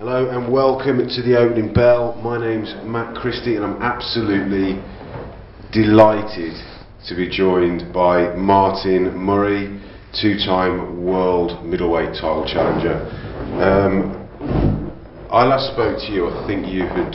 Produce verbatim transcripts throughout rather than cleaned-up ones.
Hello and welcome to the opening bell. My name's Matt Christie and I'm absolutely delighted to be joined by Martin Murray, two-time world middleweight title challenger. Um, I last spoke to you, I think you had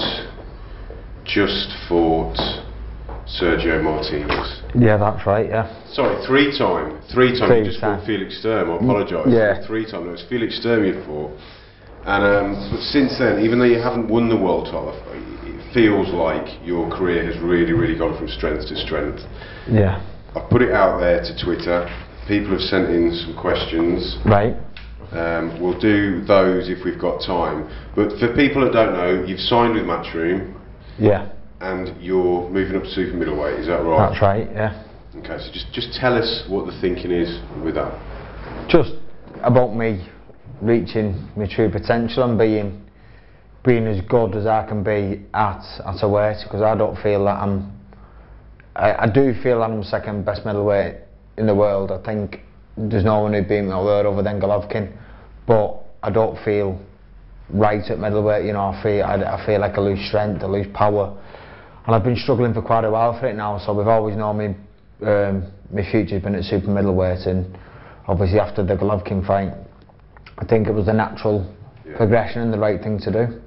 just fought Sergio Martinez. Yeah, that's right, yeah. Sorry, three-time. Three-time, Three you just time. fought Felix Sturm, I apologise. Yeah. Three-time, no, it was Felix Sturm you fought. And um, but since then, even though you haven't won the world title, it feels like your career has really, really gone from strength to strength. Yeah. I've put it out there to Twitter. People have sent in some questions. Right. Um, we'll do those if we've got time. But for people that don't know, you've signed with Matchroom. Yeah. And you're moving up to super middleweight. Is that right? That's right, yeah. Okay, so just just tell us what the thinking is with that. Just about me reaching my true potential and being being as good as I can be at at a weight, because I don't feel that I'm I, I do feel that I'm second best middleweight in the world. I think there's no one who beat me out there other than Golovkin, but I don't feel right at middleweight. You know, I feel I, I feel like I lose strength, I lose power, and I've been struggling for quite a while for it now. So we've always known me um, my future's been at super middleweight, and obviously after the Golovkin fight, I think it was the natural yeah. progression and the right thing to do.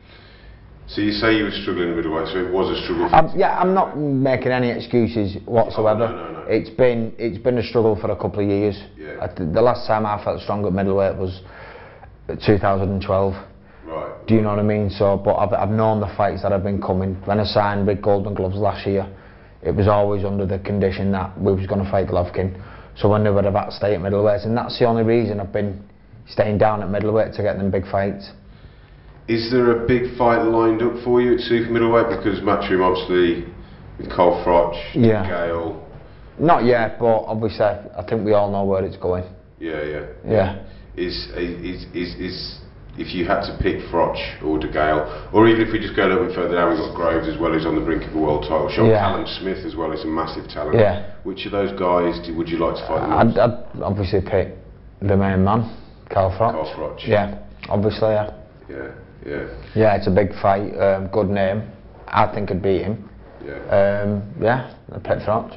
So you say you were struggling in middleweight, so it was a struggle for I'm, you? Yeah, I'm not making any excuses whatsoever. Oh, no, no, no. It's been it's been a struggle for a couple of years. Yeah. I th the last time I felt strong at middleweight was two thousand twelve. Right. Do you know what I mean? So, but I've I've known the fights that have been coming. When I signed with Golden Gloves last year, it was always under the condition that we was going to fight Golovkin. So I knew I'd have had to stay at middleweight, and that's the only reason I've been staying down at middleweight, to get them big fights. Is there a big fight lined up for you at super middleweight? Because Matchroom obviously with Cole Froch, yeah. Gale. Not yet, but obviously I think we all know where it's going. Yeah, yeah. Yeah. Is is is is if you had to pick Froch or De Gale, or even if we just go a little bit further down, we've got Groves as well, who's on the brink of a world title. Sean yeah. Callum Smith as well is a massive talent. Yeah. Which of those guys do, would you like to fight the I'd, most? I'd obviously pick the main man, Cole Froch. Cole Froch. Yeah, obviously, yeah. Yeah, yeah. Yeah, it's a big fight, um, good name. I think I'd beat him. Yeah. Um, yeah, I'd pick Froch.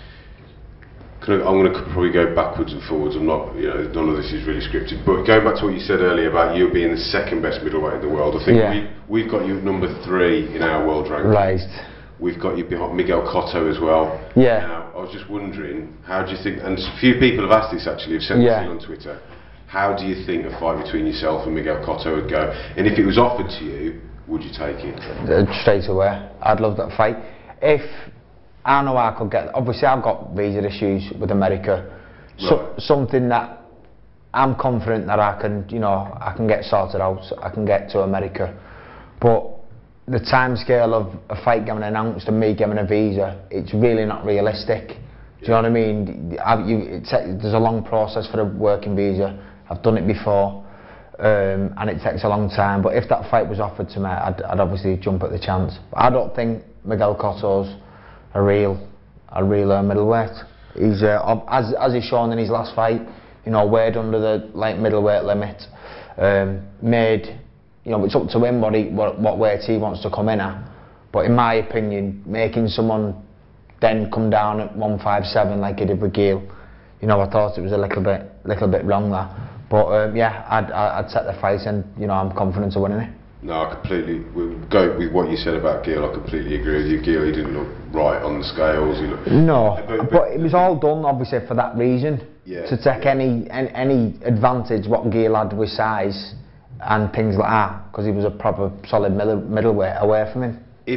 I, I'm going to probably go backwards and forwards. I'm not, you know, none of this is really scripted. But going back to what you said earlier about you being the second best middleweight in the world, I think yeah. we, we've got you at number three in our world ranking. Right. We've got you behind Miguel Cotto as well. Yeah. Now, I was just wondering, how do you think, and a few people have asked this actually, have sent yeah. this in on Twitter, how do you think a fight between yourself and Miguel Cotto would go? And if it was offered to you, would you take it? Uh, straight away. I'd love that fight. If I know I could get, obviously I've got visa issues with America, so, right. something that I'm confident that I can, you know, I can get sorted out, I can get to America. But the time scale of a fight getting announced and me getting a visa, it's really not realistic. Do you know what I mean? I've, you, it's, there's a long process for a working visa. I've done it before, um, and it takes a long time. But if that fight was offered to me, I'd, I'd obviously jump at the chance. But I don't think Miguel Cotto's a real, a real uh, middleweight. He's uh, as as he's shown in his last fight, you know, weighed under the like middleweight limit. Um, made, you know, it's up to him what he what, what weight he wants to come in at. But in my opinion, making someone then come down at one fifty-seven like he did with Gale, you know, I thought it was a little bit little bit wrong there. But um, yeah, I'd I'd set the fight, and you know, I'm confident of winning it. No, I completely we'll go with what you said about Gale. I completely agree with you. Gale, he didn't look right on the scales. He looked, no, but, but, but it was all done obviously for that reason. Yeah, to take yeah. any, any any advantage what Gale had with size and things like that, because he was a proper solid middle, middleweight away from him. If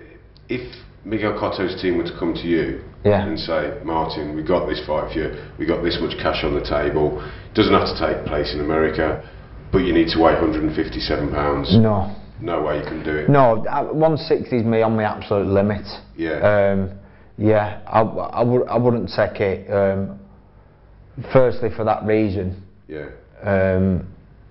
if Miguel Cotto's team were to come to you yeah. and say, Martin, we got this fight for you. We got this much cash on the table. It doesn't have to take place in America, but you need to weigh one hundred fifty-seven pounds. No. No way you can do it. No, one sixty is me on my absolute limit. Yeah. Um, yeah, I, I, would, I wouldn't take it, um, firstly for that reason. Yeah. Um,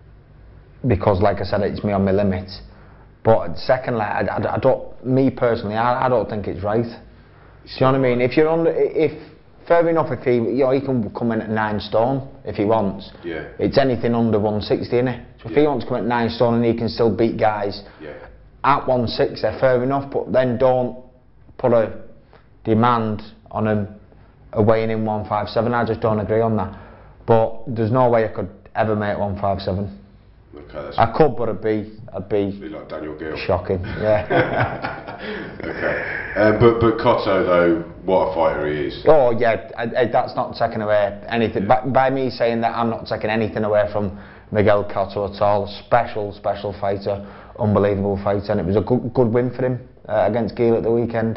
because like I said, it's me on my limit. But secondly, I, I, I don't, me personally, I, I don't think it's right. Do you know what I mean? If you're under, if fair enough if he, you know, he can come in at nine stone if he wants. Yeah. It's anything under one sixty, isn't it? So if Yeah. he wants to come at nine stone and he can still beat guys Yeah. at one sixty, fair enough. But then don't put a demand on him a weighing in one fifty-seven. I just don't agree on that. But there's no way I could ever make one fifty-seven. Okay, that's I could, but I'd be, I'd be, be like Daniel Gill. shocking. Yeah. Okay, um, but but Cotto though, what a fighter he is. Oh yeah, I, I, that's not taking away anything. Yeah. By, by me saying that, I'm not taking anything away from Miguel Cotto at all. Special, special fighter, unbelievable fighter, and it was a good, good win for him uh, against Gill at the weekend.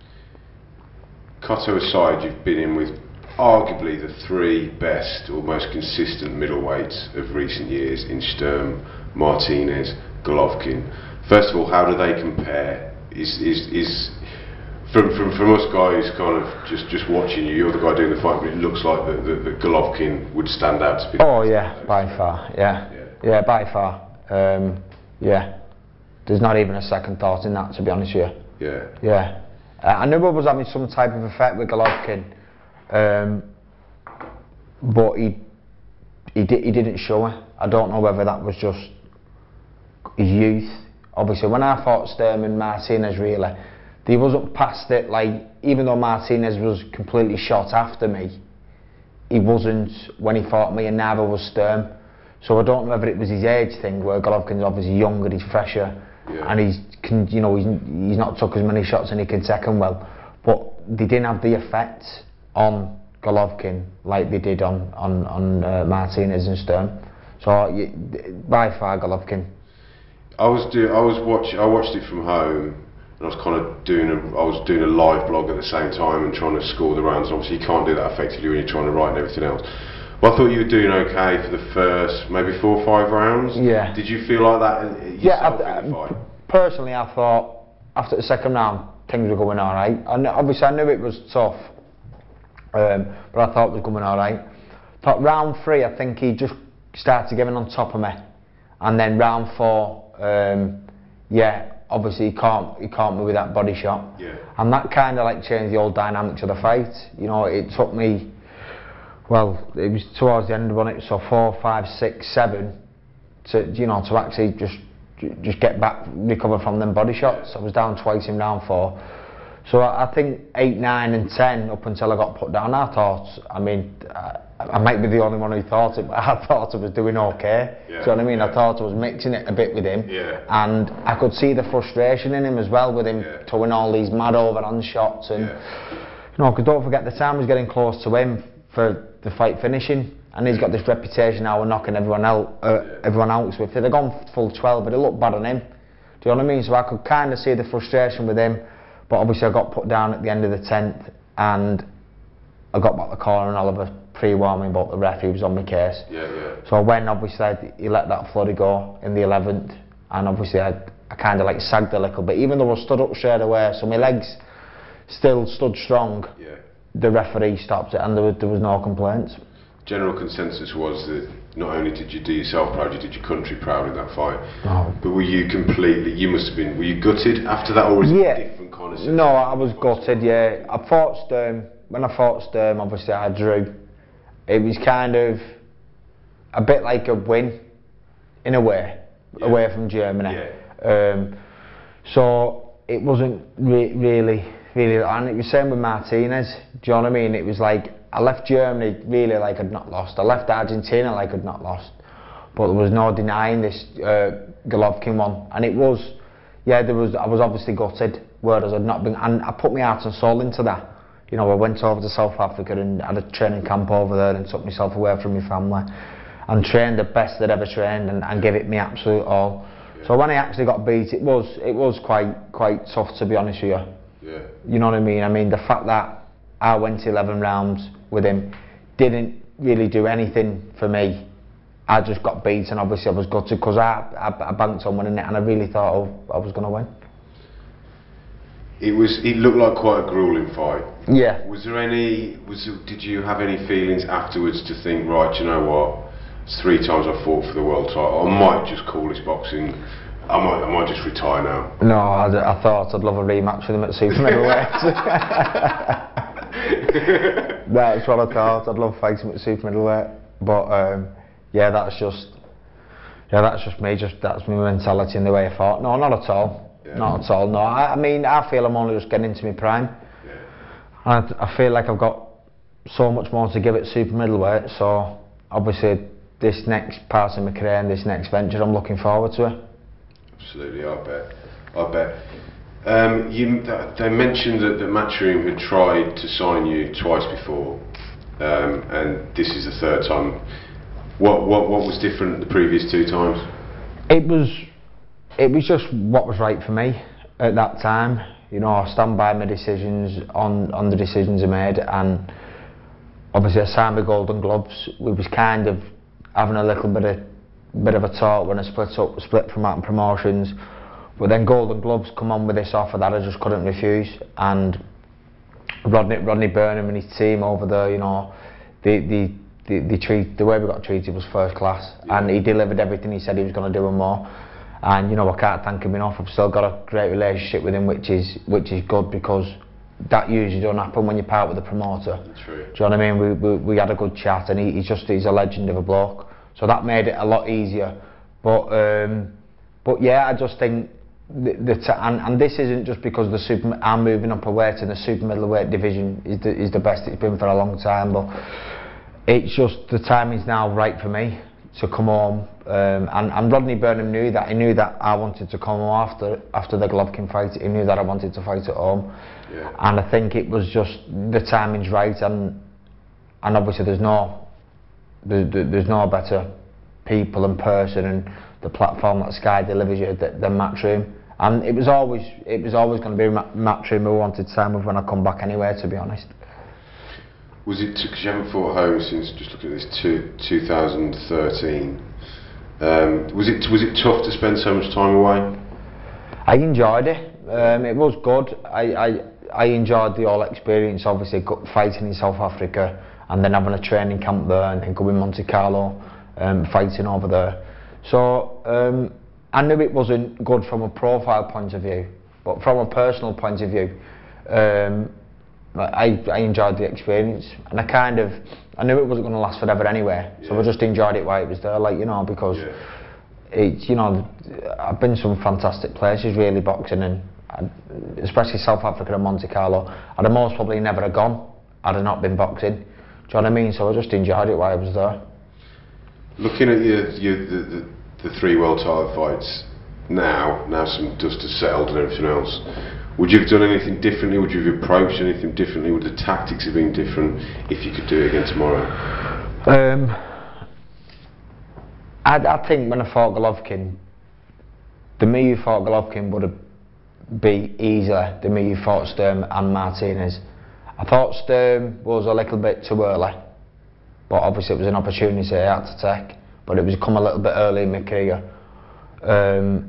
Cotto aside, you've been in with arguably the three best or most consistent middleweights of recent years in Sturm, Martinez, Golovkin. First of all, how do they compare? Is is is from from from us guys kind of just just watching you, you're the guy doing the fight, but it looks like that that, that Golovkin would stand out to be. Oh yeah, by far, yeah, Yeah. yeah, by far, um, yeah. There's not even a second thought in that, to be honest with you. Yeah. Yeah, uh, I knew I was having some type of effect with Golovkin, um, but he he, di he didn't show it. I don't know whether that was just his youth. Obviously, when I fought Sturm and Martinez, really, he wasn't past it. Like, even though Martinez was completely shot after me, he wasn't when he fought me, and neither was Sturm. So I don't know whether it was his age thing, where Golovkin's obviously younger, he's fresher, yeah. and he's can, you know, he's he's not took as many shots and he can take them well. But they didn't have the effect on Golovkin like they did on on on uh, Martinez and Sturm. So you, by far Golovkin. I was do I was watch I watched it from home, and I was kind of doing a I was doing a live blog at the same time and trying to score the rounds. Obviously, you can't do that effectively when you're trying to write and everything else. Well, I thought you were doing okay for the first maybe four or five rounds. Yeah. Did you feel like that yourself Yeah, I, in the fight? Personally, I thought after the second round things were going all right. I kn obviously I knew it was tough, um, but I thought it was going all right. Thought round three, I think he just started getting on top of me, and then round four. Um, yeah, obviously he caught he caught me with that body shot, Yeah. and that kind of like changed the whole dynamics of the fight. You know, it took me, well, it was towards the end of it, so four, five, six, seven, to you know to actually just just get back, recover from them body shots. I was down twice in round four, so I, I think eight, nine, and ten up until I got put down. I thought, I mean, I, I might be the only one who thought it, but I thought I was doing okay. Yeah, Do you know what I mean? yeah. I thought I was mixing it a bit with him, Yeah. and I could see the frustration in him as well, with him Yeah. throwing all these mad overhand shots, and Yeah. you know, because don't forget the time was getting close to him for the fight finishing, and he's got this reputation now of knocking everyone out, uh, Yeah. everyone else. If they'd have gone full twelve, but it looked bad on him. Do you know what I mean? So I could kind of see the frustration with him, but obviously I got put down at the end of the tenth, and I got back the corner, and Oliver pre-warned me about the ref. He was on my case. Yeah, yeah. So when obviously I, he let that floodie go in the eleventh, and obviously I, I kind of like sagged a little bit, even though I stood up straight away, so my legs still stood strong. Yeah. The referee stopped it, and there was, there was no complaints. General consensus was that not only did you do yourself proud, you did your country proud in that fight. Oh. But were you completely? You must have been. Were you gutted after that, or was Yeah. it a different kind of? No, I was gutted, yeah. I fought Sturm. When I fought Sturm, obviously I drew. It was kind of a bit like a win, in a way, Yeah. away from Germany. Yeah. Um, so it wasn't re really, really, and it was same with Martinez. Do you know what I mean? It was like, I left Germany really like I'd not lost. I left Argentina like I'd not lost. But there was no denying this uh, Golovkin one. And it was, yeah, there was. I was obviously gutted, whereas I'd not been, and I put my heart and soul into that. You know, I went over to South Africa and had a training camp over there and took myself away from my family and trained the best I'd ever trained, and, and gave it my absolute all. Yeah. So when I actually got beat, it was it was quite quite tough, to be honest with you. Yeah. You know what I mean? I mean, the fact that I went eleven rounds with him didn't really do anything for me. I just got beat, and obviously I was gutted because I, I I banked on winning it, and I really thought oh, I was going to win. It was. It looked like quite a grueling fight. Yeah. Was there any? Was there, did you have any feelings afterwards to think, right? You know what? It's three times I fought for the world title. I might just call this boxing. I might. I might just retire now. No, I, I thought I'd love a rematch with him at super middleweight. That's what I thought. I'd love fighting with super middleweight, but um, yeah, that's just yeah, that's just me. Just that's my mentality and the way I thought. No, not at all. Yeah. Not at all. No, I, I mean, I feel I'm only just getting into my prime. Yeah. And I, I feel like I've got so much more to give at super middleweight. So obviously, this next part of my career and this next venture, I'm looking forward to it. Absolutely, I bet. I bet. Um, you, th they mentioned that, that Matchroom had tried to sign you twice before, um, and this is the third time. What what what was different the previous two times? It was, it was just what was right for me at that time. You know, I stand by my decisions on on the decisions I made, and obviously I signed with Golden Gloves. We was kind of having a little bit of bit of a talk when I split up, split from Mountain Promotions. But then Golden Gloves come on with this offer that I just couldn't refuse, and Rodney, Rodney Burnham and his team over there, you know, the the the, the treat the way we got treated was first class, yeah. And he delivered everything he said he was going to do and more. And you know, I can't thank him enough. I've still got a great relationship with him, which is which is good, because that usually don't happen when you part with a promoter. True. Do you know what I mean? We we, we had a good chat, and he, he's just he's a legend of a bloke. So that made it a lot easier. But um, but yeah, I just think. The, the t and, and this isn't just because the super I'm moving up a weight, and the super middleweight division is the, is the best it's been for a long time, but it's just the time is now right for me to come home, um, and, and Rodney Burnham knew that. He knew that I wanted to come home after after the Golovkin fight. He knew that I wanted to fight at home, yeah. And I think it was just the timing's right, and and obviously there's no there's, there's no better people and person and the platform that Sky delivers you than Matchroom. And it was always it was always going to be Matchroom who I wanted to sign with when I come back anyway, to be honest. Was it, because you haven't fought home since, just looking at this, two, two thousand thirteen, um, was it was it tough to spend so much time away? I enjoyed it. Um, it was good. I, I I enjoyed the whole experience, obviously fighting in South Africa and then having a training camp there and then going to Monte Carlo, um, fighting over there. So um, I knew it wasn't good from a profile point of view, but from a personal point of view, um, I, I enjoyed the experience, and I kind of, I knew it wasn't going to last forever anyway, yeah. So I just enjoyed it while it was there, like, you know, because yeah. It's, you know, I've been to some fantastic places really boxing, and I, especially South Africa and Monte Carlo, I'd have most probably never have gone had I not been boxing. Do you know what I mean? So I just enjoyed it while I was there. Looking at your, your the, the, the three world title fights now, now some dust has settled and everything else, would you have done anything differently? Would you have approached anything differently? Would the tactics have been different if you could do it again tomorrow? Um, I, I think when I fought Golovkin, the me who fought Golovkin would have been easier than me who fought Sturm and Martinez. I thought Sturm was a little bit too early, but obviously it was an opportunity I had to take, but it was come a little bit early in my career. Um,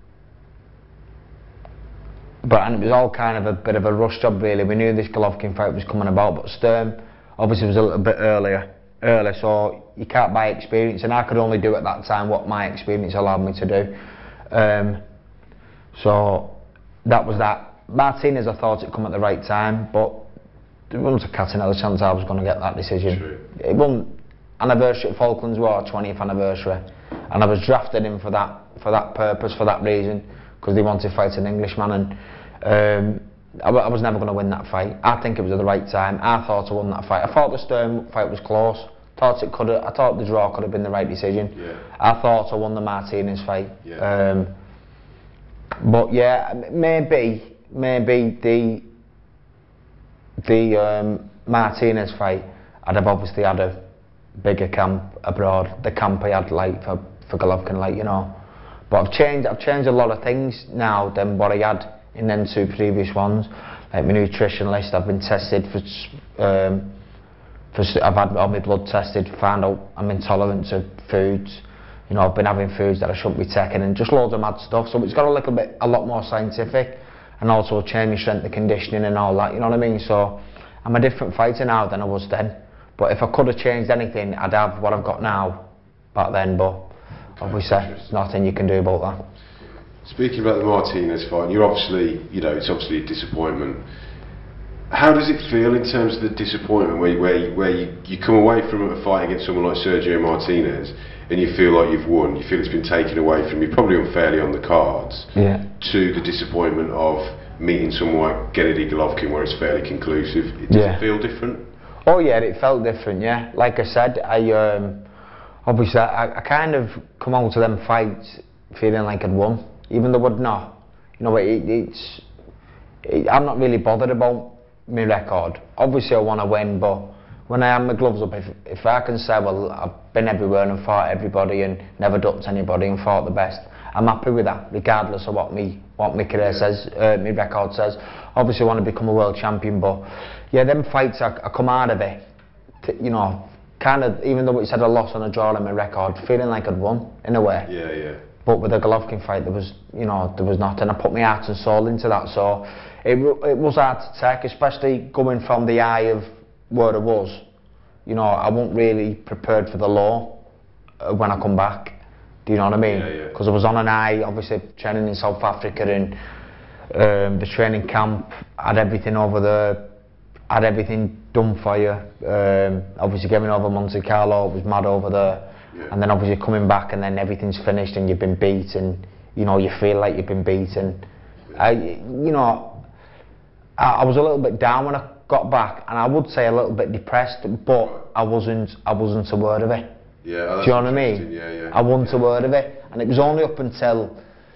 but and it was all kind of a bit of a rush job really. We knew this Golovkin fight was coming about, but Sturm obviously was a little bit earlier, early, so you can't buy experience, and I could only do at that time what my experience allowed me to do. Um, so that was that. Martinez, I thought it'd come at the right time, but there wasn't a cat and a chance I was going to get that decision. True. It wasn't anniversary at Falklands War, twentieth anniversary, and I was drafted in for that for that purpose, for that reason, because they wanted to fight an Englishman, and um, I, I was never going to win that fight. I think it was at the right time. I thought I won that fight. I thought the Sturm fight was close. Thought it could. I thought the draw could have been the right decision. Yeah. I thought I won the Martinez fight. Yeah. Um, but yeah, maybe maybe the the um, Martinez fight, I'd have obviously had a bigger camp abroad. The camp I had like for for Golovkin, like, you know. But I've changed. I've changed a lot of things now than what I had in them two previous ones. Like my nutrition list, I've been tested for. Um, for I've had all my blood tested, found out I'm intolerant to foods. You know, I've been having foods that I shouldn't be taking, and just loads of mad stuff. So it's got a little bit, a lot more scientific, and also changed my strength and conditioning and all that. You know what I mean? So I'm a different fighter now than I was then. But if I could have changed anything, I'd have what I've got now back then. But obviously, there's nothing you can do about that. Speaking about the Martinez fight, you're obviously, you know, it's obviously a disappointment. How does it feel in terms of the disappointment where, where, you, where you, you come away from a fight against someone like Sergio Martinez and you feel like you've won, you feel it's been taken away from you, probably unfairly on the cards, yeah. to the disappointment of meeting someone like Gennady Golovkin where it's fairly conclusive? Does yeah. it feel different? Oh yeah, it felt different, yeah. Like I said, I um, obviously I, I kind of come out to them fights feeling like I'd won, even though I'd not. You know, it, it's it, I'm not really bothered about my record. Obviously I want to win, but when I have my gloves up, if, if I can say, well, I've been everywhere and fought everybody and never ducked anybody and fought the best, I'm happy with that, regardless of what me what my career says, uh, my record says. Obviously I want to become a world champion, but yeah, them fights I, I come out of it, t you know, kind of, even though it said a loss and a draw on my record, feeling like I'd won in a way. Yeah, yeah. But with the Golovkin fight, there was, you know, there was nothing. I put my heart and soul into that, so it it was hard to take, especially coming from the eye of where I was. You know, I wasn't really prepared for the law uh, when I come back. Do you know what I mean? Because yeah, yeah. I was on an eye, obviously training in South Africa, and um, the training camp had everything over there, had everything done for you. Um, obviously getting over Monte Carlo was mad over there. Yeah. And then obviously coming back and then everything's finished and you've been beaten, you know, you feel like you've been beaten. I, you know, I, I was a little bit down when I got back, and I would say a little bit depressed, but I wasn't, I wasn't aware of it. Yeah, oh, do you know what I mean? Yeah, yeah. I wasn't aware of it, and it was only up until,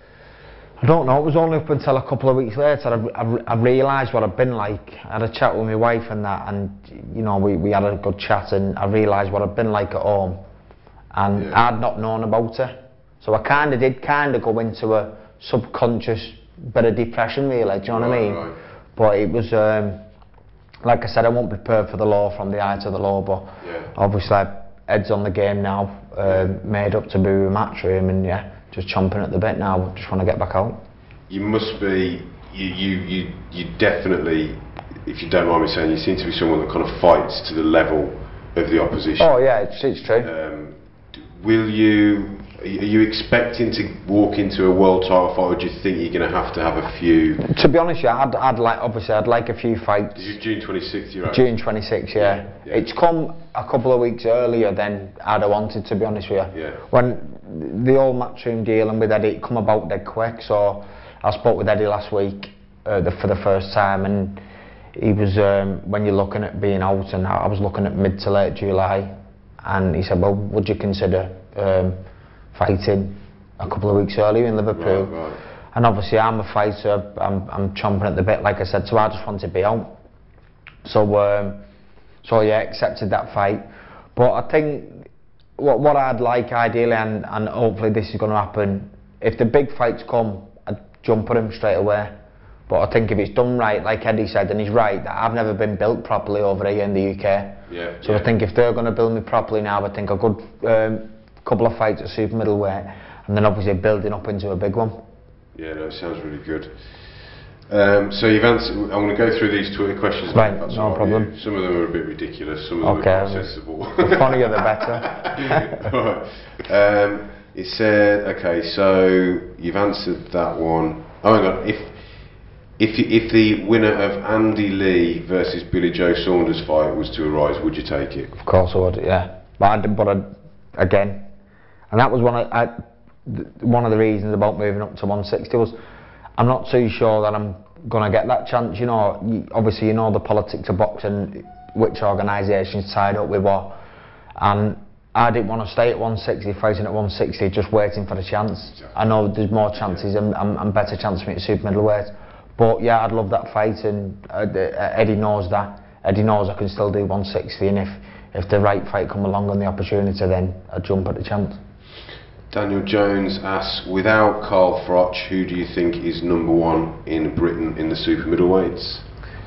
I don't know, it was only up until a couple of weeks later I, I, I realised what I'd been like. I had a chat with my wife and that, and you know, we, we had a good chat, and I realised what I'd been like at home. And yeah. I'd not known about it, so I kind of did kind of go into a subconscious bit of depression, really. Do you know right, what I mean? Right. But it was, um, like I said, I wasn't prepared for the law from the eye to the law. But yeah. obviously, Ed's on the game now, uh, yeah. made up to be with Matchroom, and yeah, just chomping at the bit now. Just want to get back out. You must be, you, you, you, you definitely, if you don't mind me saying, you seem to be someone that kind of fights to the level of the opposition. Oh yeah, it's, it's true. Um, Will you, are you expecting to walk into a world title fight, or do you think you're going to have to have a few? To be honest, yeah, I'd, I'd like, obviously I'd like a few fights. It's June twenty-sixth, you're right? June twenty-sixth, yeah. Yeah, yeah. It's come a couple of weeks earlier than I'd have wanted, to be honest with you. Yeah. When the old Matchroom deal and with Eddie, it come about dead quick, so I spoke with Eddie last week uh, the, for the first time, and he was, um, when you're looking at being out, and I was looking at mid to late July, and he said, well, would you consider um, fighting a couple of weeks earlier in Liverpool? Right, right. And obviously I'm a fighter, I'm, I'm chomping at the bit, like I said, so I just wanted to be out. So, um, so yeah, accepted that fight. But I think what, what I'd like ideally, and, and hopefully this is going to happen, if the big fights come, I'd jump at them straight away. But I think if it's done right, like Eddie said, and he's right, that I've never been built properly over here in the U K. Yeah, so yeah. I think if they're going to build me properly now, I think a good um, couple of fights at super middleweight, and then obviously building up into a big one. Yeah, no, it sounds really good. Um, so you've answered, I'm going to go through these Twitter questions. Right, that's no problem. You. Some of them are a bit ridiculous, some of them okay, are quite sensible. The funnier the better. Right. Um, it said, okay, so you've answered that one. Oh my God, if If, if the winner of Andy Lee versus Billy Joe Saunders fight was to arise, would you take it? Of course I would, yeah. But, I, but I, again, and that was one of, I, one of the reasons about moving up to one sixty was I'm not too sure that I'm going to get that chance. You know, you, obviously you know the politics of boxing, which organisation's tied up with what, and I didn't want to stay at one sixty, fighting at one sixty, just waiting for the chance. Exactly. I know there's more chances and, and, and better chance for me at super middleweight. But yeah, I'd love that fight, and uh, Eddie knows that. Eddie knows I can still do one sixty, and if, if the right fight come along and the opportunity, then I'd jump at the chance. Daniel Jones asks, without Carl Froch, who do you think is number one in Britain in the super middleweights?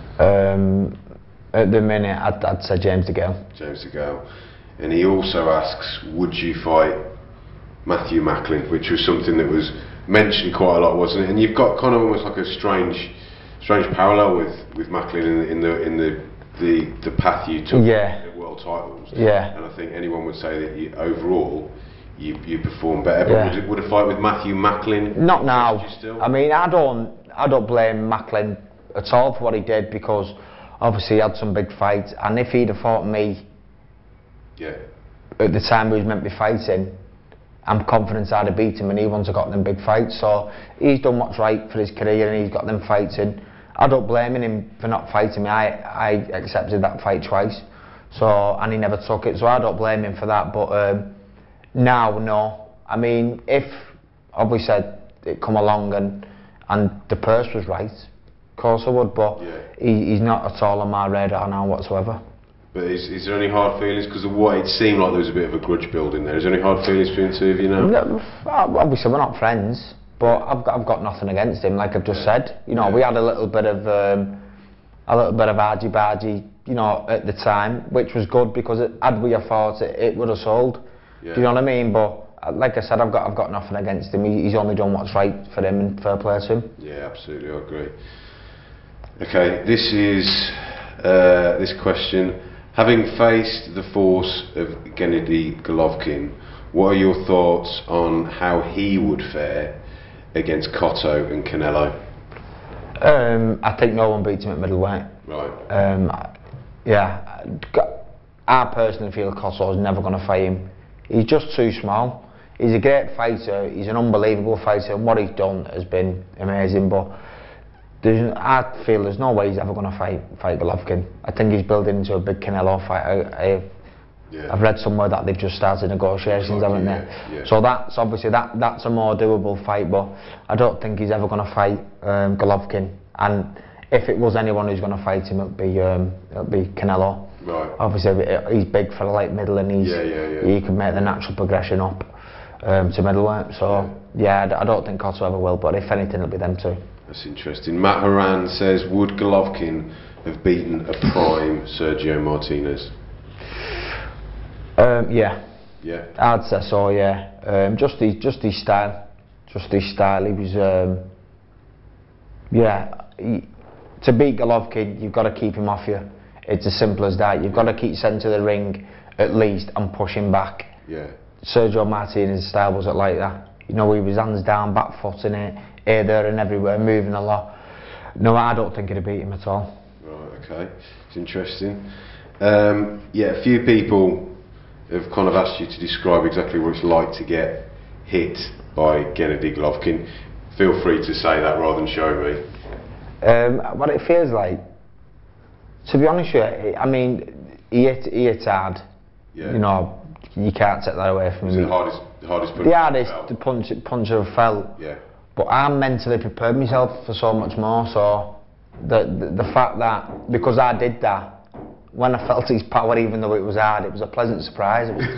Um, at the minute, I'd, I'd say James DeGale. James DeGale. And he also asks, would you fight Matthew Macklin, which was something that was mentioned quite a lot, wasn't it? And you've got kind of almost like a strange, strange parallel with with Macklin in the in the in the the, the path you took yeah. to the world titles. Yeah. And I think anyone would say that you, overall you you perform better. But yeah. would, it, would a fight with Matthew Macklin? Not now. I mean, I don't I don't blame Macklin at all for what he did, because obviously he had some big fights, and if he'd have fought me yeah. at the time he was meant to be fighting, I'm confident I'd have beat him, and he wouldn't have got them big fights. So he's done what's right for his career, and he's got them fights in. I don't blame him for not fighting me. I, I accepted that fight twice, so and he never took it, so I don't blame him for that. But um, now, no. I mean, if obviously it come along and and the purse was right, of course I would, but yeah. he, he's not at all on my radar now whatsoever. But is, is there any hard feelings? Because of what it seemed like there was a bit of a grudge building there. Is there any hard feelings between the two of you now? No, obviously we're not friends, but I've got, I've got nothing against him, like I've just yeah. said. You know, yeah. we had a little bit of um, a little bit of argy-bargy, you know, at the time, which was good because it, had we have fought it, it would have sold. Yeah. Do you know what I mean? But uh, like I said, I've got I've got nothing against him. He, he's only done what's right for him, and fair play to him. Yeah, absolutely, I agree. Okay, this is uh, this question. Having faced the force of Gennady Golovkin, what are your thoughts on how he would fare against Cotto and Canelo? Um, I think no one beats him at middleweight. Right. Um, yeah, I personally feel Cotto's never going to fight him. He's just too small. He's a great fighter. He's an unbelievable fighter. What he's done has been amazing, but There's, I feel there's no way he's ever going to fight fight Golovkin. I think he's building into a big Canelo fight. I, I, yeah. I've read somewhere that they've just started negotiations, haven't they? Yeah, yeah. So that's obviously that that's a more doable fight, but I don't think he's ever going to fight um, Golovkin. And if it was anyone who's going to fight him, it'd be um, it'd be Canelo. Right. Obviously, he's big for the light middle, and he's yeah, yeah, yeah. he can make the natural progression up um, to middleweight. So yeah, yeah I, I don't think Cotto ever will, but if anything, it'll be them two. That's interesting. Matt Haran says, would Golovkin have beaten a prime Sergio Martinez? Um, yeah. Yeah. I'd say so. Yeah. Um, just his, just his style, just his style. He was. Um, yeah. He, to beat Golovkin, you've got to keep him off you. It's as simple as that. You've got to keep centre of the ring at least and push him back. Yeah. Sergio Martinez's style wasn't like that. You know, he was hands down, back foot in it, here, there, and everywhere, moving a lot. No, I don't think he'd have beat him at all. Right. Okay. It's interesting. Um, yeah, a few people have kind of asked you to describe exactly what it's like to get hit by Gennady Golovkin. Feel free to say that rather than show me. Um, what it feels like, to be honest with you, I mean, he hit, he hit hard. Yeah. You know, you can't take that away from It's me. the hardest, the hardest punch. The hardest the punch, punch I've felt. Yeah. But I'm mentally prepared myself for so much more. So the, the the fact that because I did that, when I felt his power, even though it was hard, it was a pleasant surprise. It was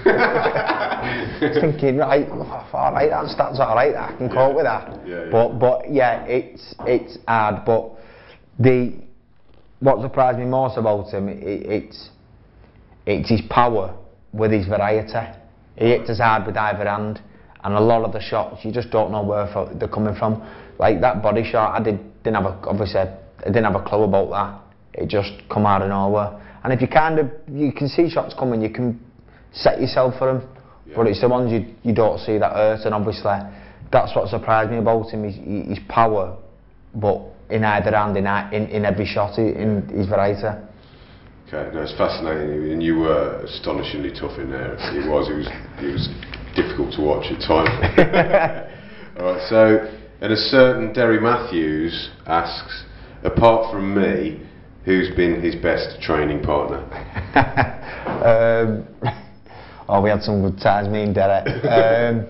I was thinking, right, all right, that's that's all right. I can yeah. cope with that. Yeah, yeah. But but yeah, it's it's hard. But the what surprised me most about him, it, it's it's his power with his variety. He hits as hard with either hand, and a lot of the shots you just don't know where they're coming from. Like that body shot, I did didn't have a obviously I didn't have a clue about that. It just come out of nowhere. And if you kind of you can see shots coming, you can set yourself for them. Yeah. But it's the ones you you don't see that hurt, and obviously that's what surprised me about him. His, his power, but in either hand, in in, in every shot, in his variety. Okay, no, it's fascinating, and you were astonishingly tough in there. It was, it was, it was difficult to watch at times. All right, so and a certain Derry Matthews asks, apart from me, who's been his best training partner? um, oh, we had some good times, me and Derek. um,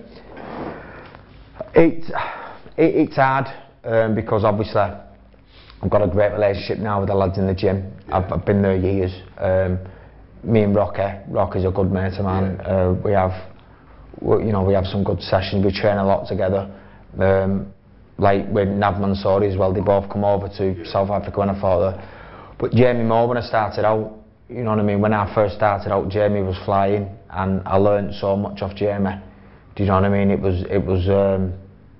it, it, it's hard um, because obviously I've got a great relationship now with the lads in the gym. Yeah. I've, I've been there years. Um, me and Rocky, Rocky's a good mate of mine. Yeah. Uh, we have, we, you know, we have some good sessions. We train a lot together. Um, like with Nav Mansouri as well. They both come over to yeah. South Africa when I fought there. But Jamie Moore, when I started out, you know what I mean. When I first started out, Jamie was flying, and I learned so much off Jamie. Do you know what I mean? It was, it was, um,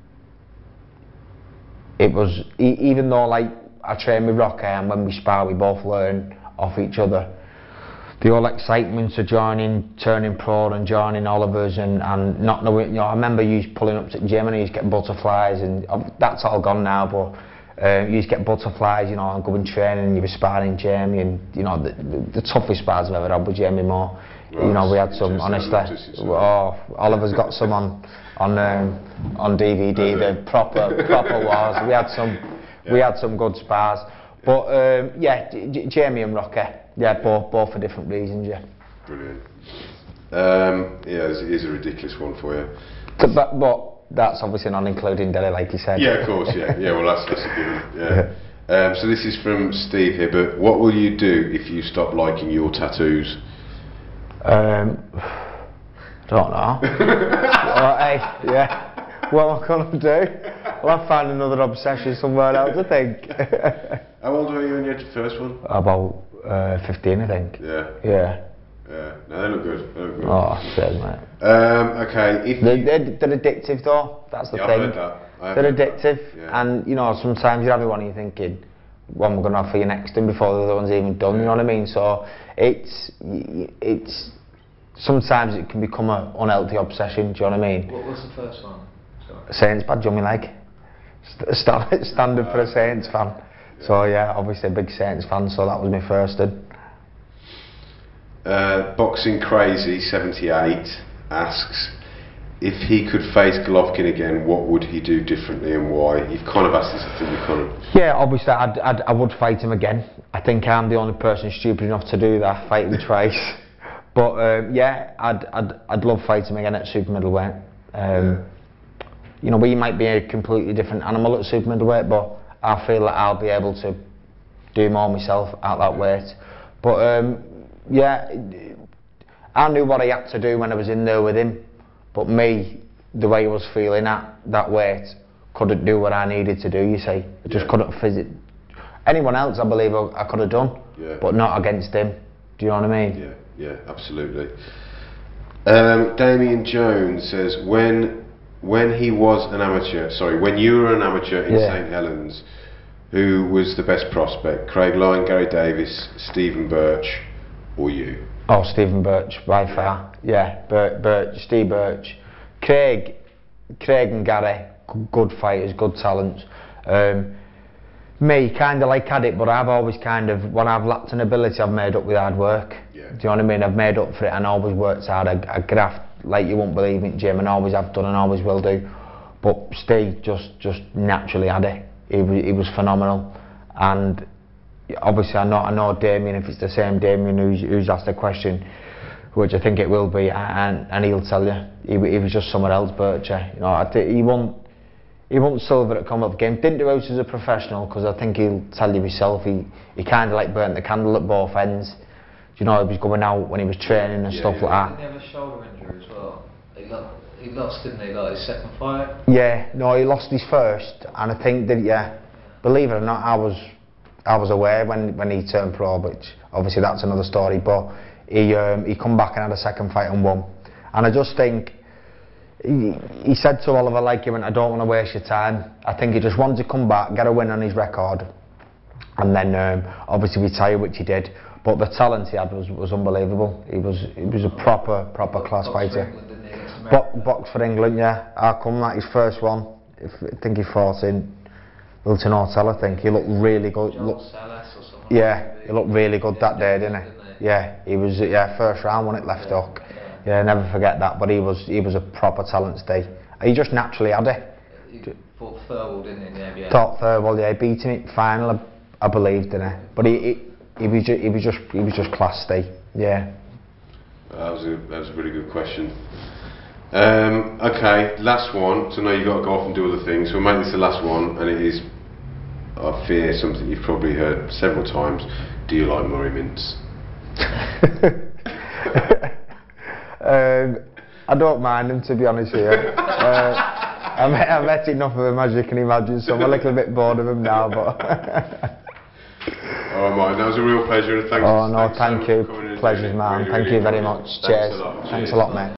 it was. E even though like I train with Rocky, and when we spar, we both learn off each other. The whole excitement of joining, turning pro, and joining Oliver's, and and not knowing. You know, I remember you pulling up to the gym and you getting butterflies, and uh, that's all gone now. But Um, you used to get butterflies, you know, and go in training and you were sparring Jamie, and you know, the, the, the toughest spars I've ever had with Jamie Moore. Right. You know, we had some, honestly, oh, Oliver's got some on on um, on D V D, the proper proper wars. We had some, yeah. we had some good spars, but um, yeah, J Jamie and Rocky, yeah, both both for different reasons, yeah. Brilliant. Um, yeah, here's a ridiculous one for you. But, but, but that's obviously not including Delhi, like you said. Yeah, of course, yeah, yeah. Well, that's that's a given. Yeah. Um, so this is from Steve Hibbert. What will you do if you stop liking your tattoos? Um, I don't know. Well, hey, yeah. What am I gonna do? Well, I'll find another obsession somewhere else, I think. How old were you when you had your first one? About uh, fifteen, I think. Yeah. Yeah. Yeah. No, they look good. They look good. Oh, cheers, mate. Um, okay. If they're, they're, they're addictive, though. That's the yeah, thing. I've heard that. I've they're heard addictive, that. Yeah. and you know, sometimes you have one and you're thinking, what am I going to have for you next time before the other one's even done? You know what I mean? So it's it's sometimes it can become an unhealthy obsession. Do you know what I mean? What was the first one? Sorry. Saints badge on my leg. St st standard for a Saints fan. Yeah. So yeah, obviously a big Saints fan. So that was my first one. Uh, Boxing Crazy seventy-eight asks, if he could face Golovkin again, what would he do differently and why? You've kind of asked this, I think you kind of... Yeah, obviously I'd, I'd, I would fight him again. I think I'm the only person stupid enough to do that, fight him twice. But um, yeah, I'd, I'd, I'd love fighting him again at super middleweight. Um, yeah. You know, we might be a completely different animal at super middleweight, but I feel that I'll be able to do more myself at that weight. But um, yeah, I knew what I had to do when I was in there with him. But me, the way I was feeling at that weight, couldn't do what I needed to do, you see. I just yeah. couldn't physically. Anyone else, I believe I, I could have done, yeah. but not against him. Do you know what I mean? Yeah, yeah, absolutely. Um, Damien Jones says, when when he was an amateur, sorry, when you were an amateur in yeah. Saint Helens, who was the best prospect? Craig Lyon, Gary Davis, Stephen Birch, or you? Oh, Stephen Birch, by far. Yeah, Birch, Birch, Steve Birch. Craig, Craig and Gary, good fighters, good talents. Um, me, kind of like had it, but I've always kind of, when I've lacked an ability, I've made up with hard work. Yeah. Do you know what I mean? I've made up for it and always worked hard. I, I graft like you won't believe it, Jim, and always have done and always will do. But Steve just, just naturally had it. He was, he was phenomenal. And obviously, I know, I know Damien, if it's the same Damien who's, who's asked the question, which I think it will be, and, and he'll tell you, he, he was just somewhere else, Birchie. You know, I th he won, he won silver at Commonwealth Games. Didn't do it as a professional, because I think he'll tell you himself, he, he kind of like burnt the candle at both ends. You know, he was going out when he was training and yeah, stuff yeah. like that. Didn't he have a shoulder injury as well? He lost, he lost, didn't he, like his second fight? Yeah, no, he lost his first, and I think that, yeah, believe it or not, I was, I was aware when, when he turned pro, which obviously that's another story, but he, um, he come back and had a second fight and won. And I just think, he, he said to Oliver, like, he went, I don't want to waste your time. I think he just wanted to come back, get a win on his record, and then um, obviously retire, which he did. But the talent he had was, was unbelievable. He was, he was a proper, proper Bo class box fighter. For England, didn't he, against Bo box for England, yeah. How come that his first one? If, I think he fought in Wilton Hotel, I think. He looked really good. Joel Look, Salas or something. yeah, like he looked really good that day, didn't he? Didn't he? Yeah, he was. Yeah, first round won it left Yeah, hook. yeah. Yeah, never forget that. But he was, he was a proper talent, Steve. He just naturally had it. He fought Thurwell, didn't he? In the A B A? Thought Thurwell, yeah, he beat him in final, I, I believe, didn't he? But he, he, he was, ju he was just, he was just class, Steve. Yeah. That was a, that was a really good question. Um, okay, last one. So now you've got to go off and do other things. So we'll make this the last one, and it is, I fear, something you've probably heard several times. Do you like Murray mince? um, I don't mind them, to be honest with you. uh, I met, I met enough of them, as you can imagine, so I'm a little bit bored of them now. But oh, Martin, that was a real pleasure. Thanks. Oh no, thanks thank so you. Pleasure's mine. really, Thank really you very enjoyed much. it. Cheers. Thanks a lot. Thanks Cheers. a lot, mate.